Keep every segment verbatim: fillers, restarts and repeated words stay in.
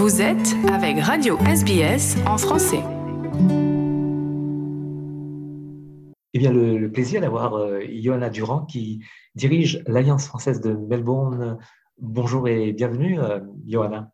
Vous êtes avec Radio S B S en français. Eh bien, le, le plaisir d'avoir euh, Ioana Durand qui dirige l'Alliance française de Melbourne. Bonjour et bienvenue, euh, Ioana.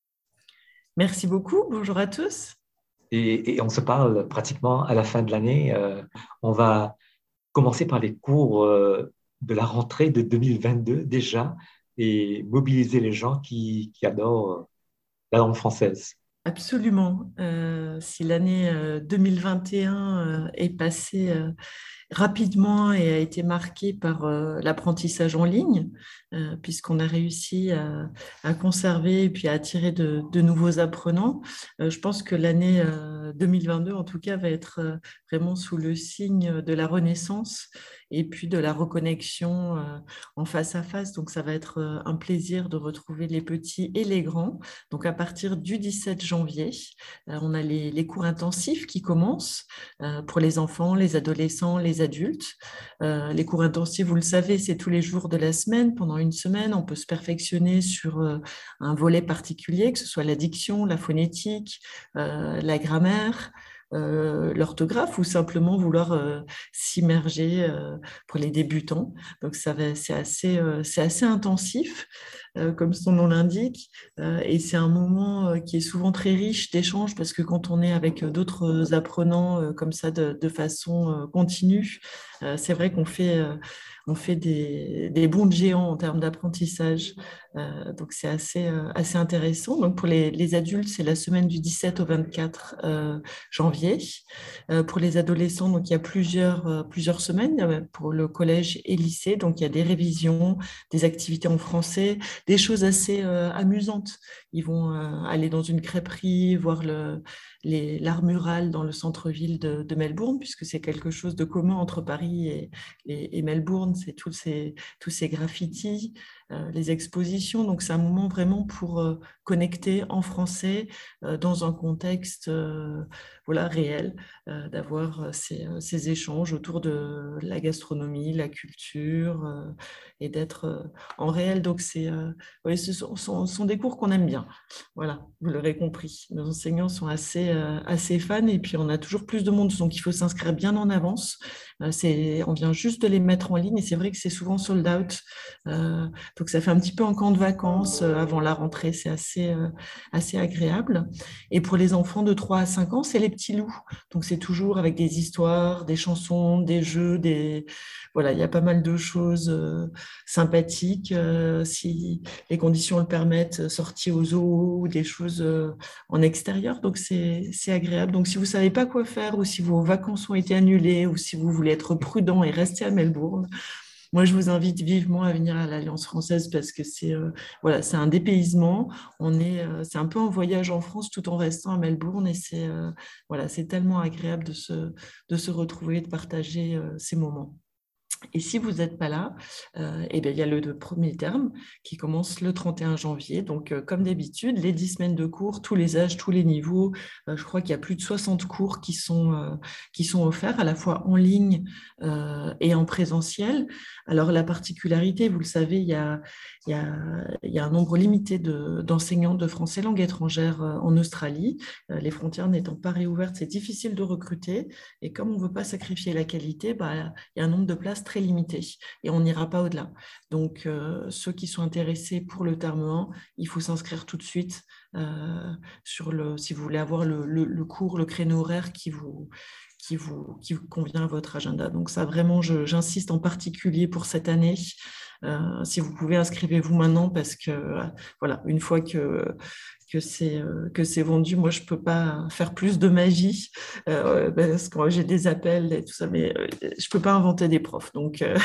Merci beaucoup, bonjour à tous. Et, et on se parle pratiquement à la fin de l'année. Euh, on va commencer par les cours euh, de la rentrée de deux mille vingt-deux déjà et mobiliser les gens qui, qui adorent la langue française. Absolument. Euh, si l'année euh, deux mille vingt et un euh, est passée euh, rapidement et a été marquée par euh, l'apprentissage en ligne, euh, puisqu'on a réussi à, à conserver et puis à attirer de, de nouveaux apprenants, euh, je pense que l'année euh, deux mille vingt-deux, en tout cas, va être euh, vraiment sous le signe de la renaissance et puis de la reconnexion euh, en face à face. Donc, ça va être euh, un plaisir de retrouver les petits et les grands. Donc, à partir du dix-sept janvier, euh, on a les, les cours intensifs qui commencent euh, pour les enfants, les adolescents, les adultes. Euh, les cours intensifs, vous le savez, c'est tous les jours de la semaine. Pendant une semaine, on peut se perfectionner sur euh, un volet particulier, que ce soit la diction, la phonétique, euh, la grammaire, euh, l'orthographe ou simplement vouloir euh, s'immerger euh, pour les débutants. Donc, ça va, c'est assez, euh, c'est assez intensif, euh, comme son nom l'indique, euh, et c'est un moment euh, qui est souvent très riche d'échanges parce que quand on est avec d'autres apprenants euh, comme ça de, de façon euh, continue, euh, c'est vrai qu'on fait, euh, on fait des, des bonds de géants en termes d'apprentissage. Euh, donc, c'est assez, euh, assez intéressant. Donc, pour les, les adultes, c'est la semaine du dix-sept au vingt-quatre euh, janvier. Euh, pour les adolescents, donc, il y a plusieurs, euh, plusieurs semaines euh, pour le collège et lycée. Donc, il y a des révisions, des activités en français, des choses assez euh, amusantes. Ils vont euh, aller dans une crêperie, voir le, les, l'art mural dans le centre-ville de, de Melbourne, puisque c'est quelque chose de commun entre Paris et, et, et Melbourne. C'est tous ces, tous ces graffitis, euh, les expositions. Donc, c'est un moment vraiment pour euh, connecter en français euh, dans un contexte euh, voilà, réel, euh, d'avoir ces, ces échanges autour de la gastronomie, la culture euh, et d'être euh, en réel. Donc, c'est, euh, oui, ce sont, sont, sont des cours qu'on aime bien. Voilà, vous l'aurez compris. Nos enseignants sont assez, euh, assez fans et puis on a toujours plus de monde, donc il faut s'inscrire bien en avance. Euh, c'est, on vient juste de les mettre en ligne et c'est vrai que c'est souvent sold out. Euh, donc ça fait un petit peu en camp de vacances euh, avant la rentrée, c'est assez, euh, assez agréable. Et pour les enfants de trois à cinq ans, c'est les petits loups. Donc c'est toujours avec des histoires, des chansons, des jeux, des... voilà, il y a pas mal de choses euh, sympathiques. Euh, si les conditions le permettent, sorties aux zoo ou des choses euh, en extérieur. Donc, c'est, c'est agréable. Donc, si vous ne savez pas quoi faire ou si vos vacances ont été annulées ou si vous voulez être prudent et rester à Melbourne, moi, je vous invite vivement à venir à l'Alliance française parce que c'est euh, voilà, c'est un dépaysement. On est, euh, c'est un peu un voyage en France tout en restant à Melbourne et c'est euh, voilà, c'est tellement agréable de se, de se retrouver, de partager euh, ces moments. Et si vous n'êtes pas là, euh, eh bien, il y a le, le premier terme qui commence le trente et un janvier. Donc, euh, comme d'habitude, les dix semaines de cours, tous les âges, tous les niveaux. Euh, je crois qu'il y a plus de soixante cours qui sont, euh, qui sont offerts à la fois en ligne euh, et en présentiel. Alors, la particularité, vous le savez, il y a, il y a, il y a un nombre limité de, d'enseignants de français langue étrangère euh, en Australie. Euh, les frontières n'étant pas réouvertes, c'est difficile de recruter. Et comme on ne veut pas sacrifier la qualité, bah, il y a un nombre de places très limité et on n'ira pas au-delà. Donc, euh, ceux qui sont intéressés pour le terme un, il faut s'inscrire tout de suite euh, sur le, si vous voulez avoir le, le, le cours, le créneau horaire qui vous, qui vous, qui vous convient à votre agenda. Donc, ça, vraiment, je, j'insiste en particulier pour cette année. Euh, si vous pouvez, inscrivez-vous maintenant parce que, euh, voilà, une fois que que c'est euh, que c'est vendu. Moi, je peux pas faire plus de magie euh, parce que j'ai des appels et tout ça, mais euh, je peux pas inventer des profs. Donc euh,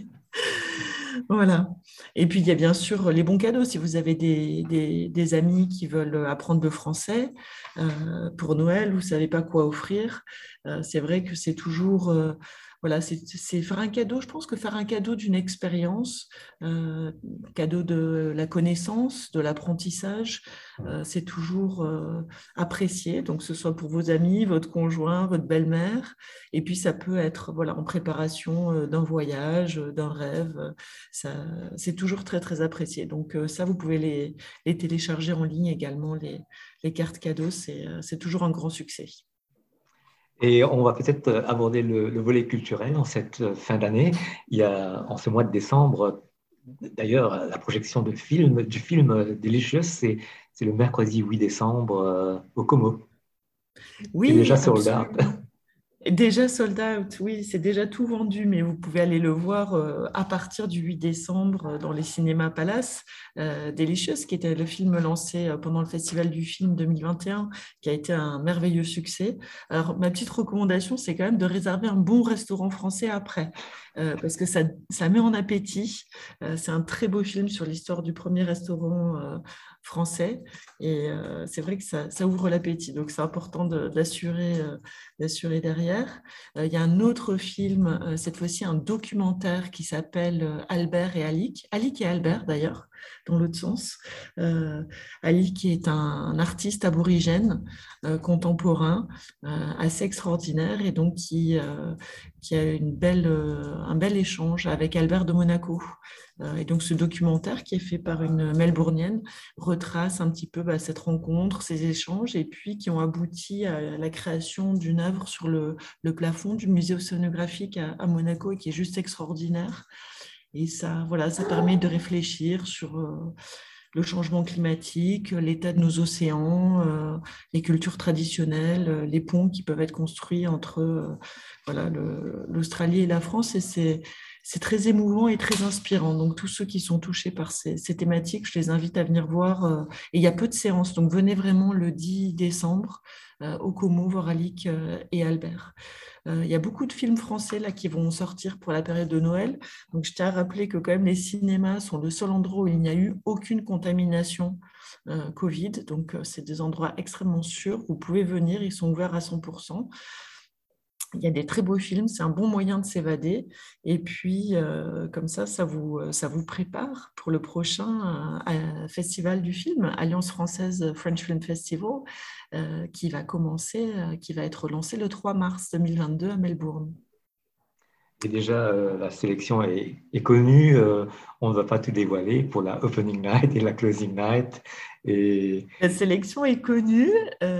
voilà. Et puis, il y a bien sûr les bons cadeaux. Si vous avez des, des, des amis qui veulent apprendre le français euh, pour Noël, vous ne savez pas quoi offrir. Euh, c'est vrai que c'est toujours euh, voilà, c'est, c'est faire un cadeau. Je pense que faire un cadeau d'une expérience, euh, cadeau de la connaissance, de l'apprentissage, euh, c'est toujours euh, apprécié. Donc, que ce soit pour vos amis, votre conjoint, votre belle-mère. Et puis, ça peut être voilà, en préparation euh, d'un voyage, euh, d'un rêve. Ça, c'est toujours très, très apprécié. Donc, euh, ça, vous pouvez les, les télécharger en ligne également, les, les cartes cadeaux. C'est, euh, c'est toujours un grand succès. Et on va peut-être aborder le, le volet culturel en cette fin d'année. Il y a, en ce mois de décembre, d'ailleurs, la projection de film, du film Delicious, c'est, c'est le mercredi huit décembre euh, au Como. C'est Oui, déjà sold out. absolument. Déjà sold out, oui, c'est déjà tout vendu, mais vous pouvez aller le voir euh, à partir du huit décembre euh, dans les cinémas Palace. Euh, Delicious, qui était le film lancé euh, pendant le Festival du film deux mille vingt et un, qui a été un merveilleux succès. Alors, ma petite recommandation, c'est quand même de réserver un bon restaurant français après, euh, parce que ça, ça met en appétit. Euh, c'est un très beau film sur l'histoire du premier restaurant euh, français, et euh, c'est vrai que ça, ça ouvre l'appétit, donc c'est important de, d'assurer, euh, d'assurer derrière. Euh, il y a un autre film, euh, cette fois-ci un documentaire qui s'appelle euh, Albert et Alick. Alick et Albert d'ailleurs, dans l'autre sens. Euh, Alick qui est un, un artiste aborigène euh, contemporain euh, assez extraordinaire et donc qui, euh, qui a une belle, euh, un bel échange avec Albert de Monaco. Euh, et donc ce documentaire qui est fait par une Melbournienne retrace un petit peu bah, cette rencontre, ces échanges et puis qui ont abouti à la création d'une œuvre sur le, le plafond du musée océanographique à, à Monaco et qui est juste extraordinaire. Et ça, voilà, ça permet de réfléchir sur euh, le changement climatique, l'état de nos océans, euh, les cultures traditionnelles, euh, les ponts qui peuvent être construits entre euh, voilà, le, l'Australie et la France. Et c'est, c'est très émouvant et très inspirant. Donc, tous ceux qui sont touchés par ces, ces thématiques, je les invite à venir voir. Euh, et il y a peu de séances, donc venez vraiment le dix décembre euh, au Como voir Alick euh, et Albert. Euh, il y a beaucoup de films français là, qui vont sortir pour la période de Noël. Donc, je tiens à rappeler que quand même les cinémas sont le seul endroit où il n'y a eu aucune contamination euh, Covid. Donc, euh, c'est des endroits extrêmement sûrs. Vous pouvez venir, ils sont ouverts à cent pour cent. Il y a des très beaux films, c'est un bon moyen de s'évader. Et puis, euh, comme ça, ça vous, ça vous prépare pour le prochain euh, festival du film, Alliance française French Film Festival, euh, qui va commencer, euh, qui va être lancé le trois mars deux mille vingt-deux à Melbourne. Et déjà, euh, la sélection est, est connue. Euh, on ne va pas tout dévoiler pour la opening night et la closing night. Et... La sélection est connue.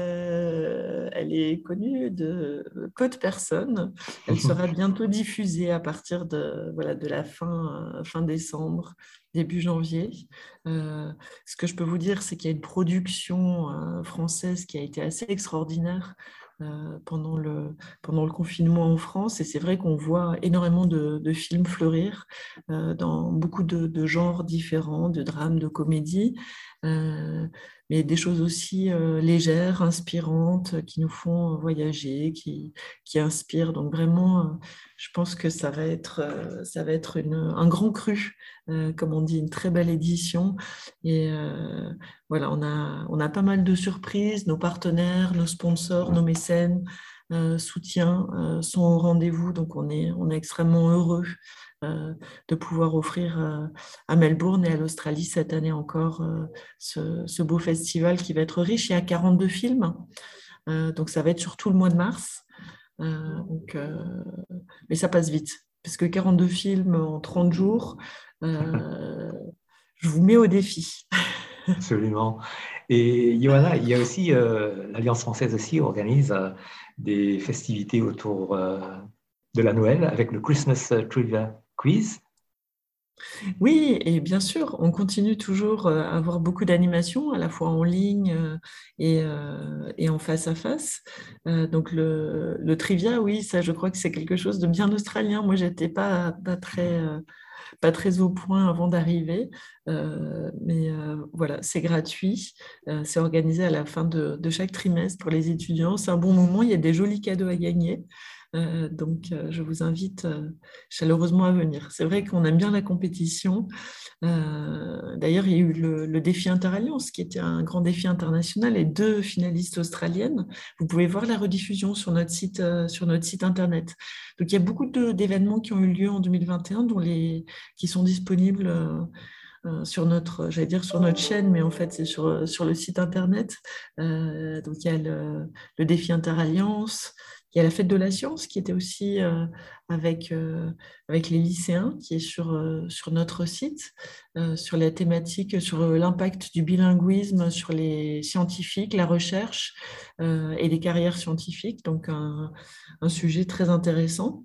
Euh, elle est connue de peu de personnes. Elle sera bientôt diffusée à partir de, voilà, de la fin, euh, fin décembre, début janvier. Euh, ce que je peux vous dire, c'est qu'il y a une production euh, française qui a été assez extraordinaire euh, pendant le, pendant le confinement en France. Et c'est vrai qu'on voit énormément de, de films fleurir euh, dans beaucoup de, de genres différents, de drames, de comédies. Euh, mais des choses aussi euh, légères, inspirantes, qui nous font voyager, qui, qui inspirent. Donc vraiment, euh, je pense que ça va être, euh, ça va être une, un grand cru, euh, comme on dit, une très belle édition. Et euh, voilà, on a, on a pas mal de surprises. Nos partenaires, nos sponsors, nos mécènes, euh, soutiens euh, sont au rendez-vous. Donc on est, on est extrêmement heureux euh, de pouvoir offrir euh, à Melbourne et à l'Australie cette année encore euh, ce, ce beau festival qui va être riche. Il y a quarante-deux films, euh, donc ça va être sur tout le mois de mars. Euh, donc, euh, mais ça passe vite, parce que quarante-deux films en trente jours, euh, je vous mets au défi. Absolument. Et Johanna, il y a aussi, euh, l'Alliance française aussi organise euh, des festivités autour euh, de la Noël avec le Christmas Trivia Quiz. Oui, et bien sûr, on continue toujours euh, à avoir beaucoup d'animations, à la fois en ligne euh, et, euh, et en face à face. Euh, donc le, le trivia, oui, ça, je crois que c'est quelque chose de bien australien. Moi, j'étais pas, pas très, euh, pas très au point avant d'arriver, euh, mais euh, voilà, c'est gratuit. Euh, c'est organisé à la fin de, de chaque trimestre pour les étudiants. C'est un bon moment. Il y a des jolis cadeaux à gagner. Euh, donc, euh, je vous invite euh, chaleureusement à venir. C'est vrai qu'on aime bien la compétition. Euh, d'ailleurs, il y a eu le, le défi Interalliance, qui était un grand défi international, et deux finalistes australiennes. Vous pouvez voir la rediffusion sur notre site, euh, sur notre site internet. Donc, il y a beaucoup de, d'événements qui ont eu lieu en deux mille vingt et un, dont les, qui sont disponibles euh, euh, sur notre, j'allais dire sur notre chaîne, mais en fait, c'est sur, sur le site internet. Euh, donc, il y a le, le défi Interalliance. Il y a la fête de la science qui était aussi euh, avec, euh, avec les lycéens, qui est sur, euh, sur notre site, euh, sur la thématique, sur l'impact du bilinguisme sur les scientifiques, la recherche euh, et les carrières scientifiques. Donc, un, un sujet très intéressant.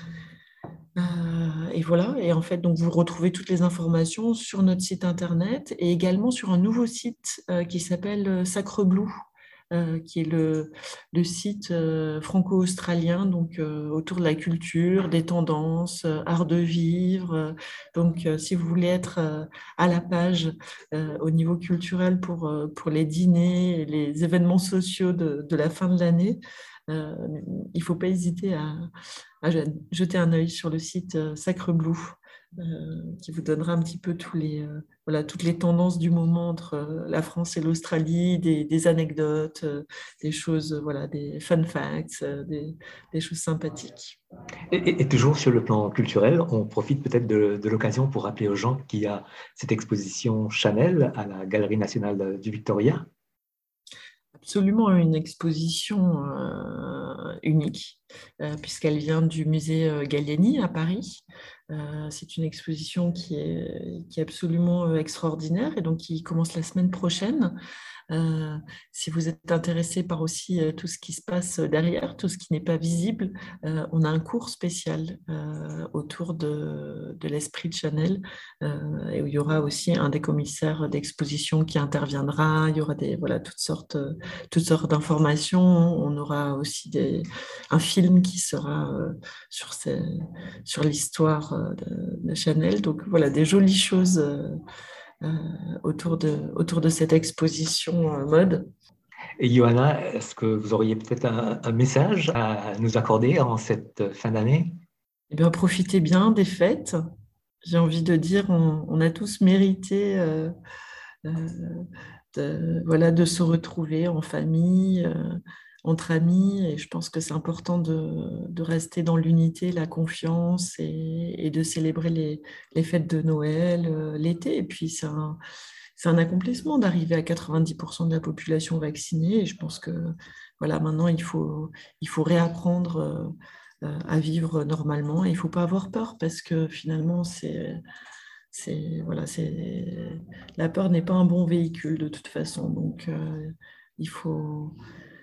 Euh, et voilà, et en fait, donc vous retrouvez toutes les informations sur notre site internet et également sur un nouveau site euh, qui s'appelle Sacreblue, euh, qui est le, le site euh, franco-australien, donc euh, autour de la culture, des tendances, euh, art de vivre. Euh, donc, euh, si vous voulez être euh, à la page euh, au niveau culturel pour, euh, pour les dîners et les événements sociaux de, de la fin de l'année, euh, il ne faut pas hésiter à, à jeter un œil sur le site euh, Sacreblue, euh, qui vous donnera un petit peu tous les, euh, voilà, toutes les tendances du moment entre euh, la France et l'Australie, des, des anecdotes, euh, des choses, euh, voilà, des fun facts, euh, des, des choses sympathiques. Et, et- et toujours sur le plan culturel, on profite peut-être de, de l'occasion pour rappeler aux gens qu'il y a cette exposition Chanel à la Galerie nationale du Victoria. Absolument une exposition euh, unique, euh, puisqu'elle vient du musée euh, Gallieni à Paris. Euh, c'est une exposition qui est, qui est absolument euh, extraordinaire et donc qui commence la semaine prochaine. Euh, si vous êtes intéressé par aussi euh, tout ce qui se passe derrière, tout ce qui n'est pas visible, euh, on a un cours spécial euh, autour de, de l'esprit de Chanel, euh, et où il y aura aussi un des commissaires d'exposition qui interviendra. Il y aura des, voilà, toutes sortes, toutes sortes d'informations. On aura aussi des, un film qui sera euh, sur, ces, sur l'histoire euh, de, de Chanel. Donc voilà, des jolies choses euh, euh, autour, de, autour de cette exposition euh, mode. Et Johanna, est-ce que vous auriez peut-être un, un message à nous accorder en cette fin d'année? Eh bien, profitez bien des fêtes. J'ai envie de dire, on, on a tous mérité euh, euh, de, voilà, de se retrouver en famille, euh, entre amis. Et je pense que c'est important de, de rester dans l'unité, la confiance et, et de célébrer les, les fêtes de Noël, euh, l'été. Et puis, c'est un, c'est un accomplissement d'arriver à quatre-vingt-dix pour cent de la population vaccinée. Et je pense que voilà, maintenant, il faut, il faut réapprendre euh, à vivre normalement. Et il ne faut pas avoir peur parce que finalement, c'est, c'est, voilà, c'est, la peur n'est pas un bon véhicule de toute façon. Donc, euh, il faut,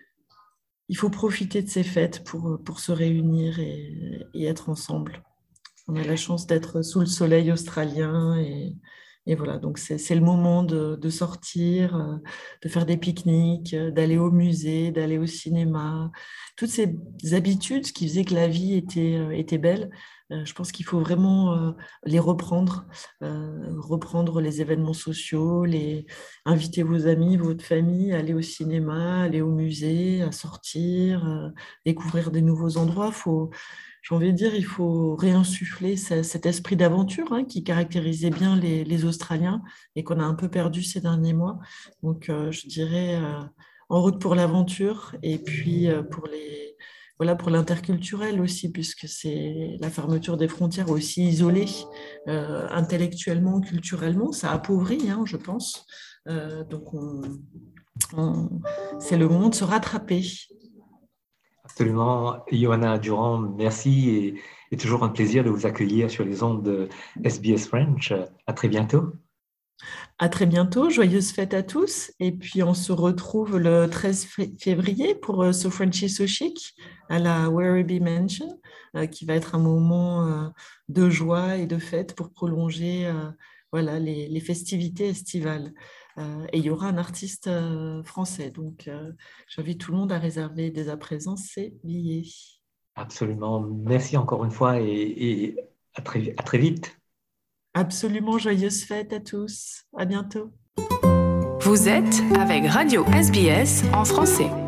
il faut profiter de ces fêtes pour, pour se réunir et, et être ensemble. On a la chance d'être sous le soleil australien et, et voilà, donc c'est, c'est le moment de, de sortir, euh, de faire des pique-niques, euh, d'aller au musée, d'aller au cinéma. Toutes ces habitudes qui faisaient que la vie était, euh, était belle, euh, je pense qu'il faut vraiment euh, les reprendre, euh, reprendre les événements sociaux, les, inviter vos amis, votre famille, à aller au cinéma, aller au musée, à sortir, euh, découvrir des nouveaux endroits. Faut, j'ai envie de dire, il faut réinsuffler ce- cet esprit d'aventure hein, qui caractérisait bien les, les Australiens et qu'on a un peu perdu ces derniers mois. Donc, euh, je dirais euh, en route pour l'aventure et puis euh, pour les, voilà, pour l'interculturel aussi, puisque c'est la fermeture des frontières aussi isolée euh, intellectuellement, culturellement, ça appauvrit, hein, je pense. Euh, donc, on- on- c'est le moment de se rattraper. Absolument, Johanna Durand, merci et, et toujours un plaisir de vous accueillir sur les ondes de S B S French. À très bientôt. À très bientôt, joyeuses fêtes à tous. Et puis on se retrouve le treize février pour euh, ce Frenchy So Chic à la Werribee Mansion, euh, qui va être un moment euh, de joie et de fête pour prolonger euh, voilà, les, les festivités estivales. Euh, et il y aura un artiste euh, français. Donc euh, j'invite tout le monde à réserver dès à présent ses billets. Absolument, merci encore une fois et, et à très, à très vite. Absolument joyeuses fêtes à tous. À bientôt. Vous êtes avec Radio S B S en français.